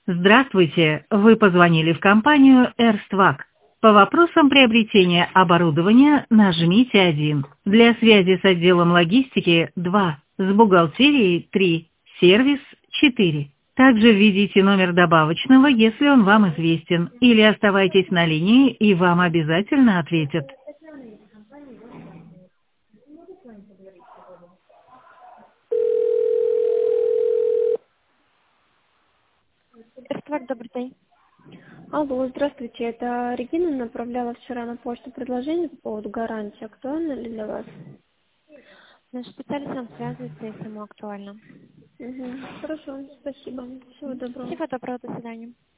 Здравствуйте, вы позвонили в компанию Эрствак. По вопросам приобретения оборудования нажмите 1. Для связи с отделом логистики 2. С бухгалтерией 3. Сервис 4. Также введите номер добавочного, если он вам известен, или оставайтесь на линии, и вам обязательно ответят. Эрствак, добрый день. Алло, здравствуйте. Это Регина направляла вчера на почту предложение по поводу гарантии. Актуально ли для вас? Наш специалист нам связывается, если ему актуально. Хорошо, спасибо. Всего доброго. Всего доброго, до свидания.